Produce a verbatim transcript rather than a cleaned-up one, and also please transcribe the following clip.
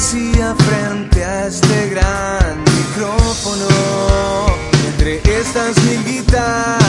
vacía frente a este gran micrófono. Entre estas mil guitarras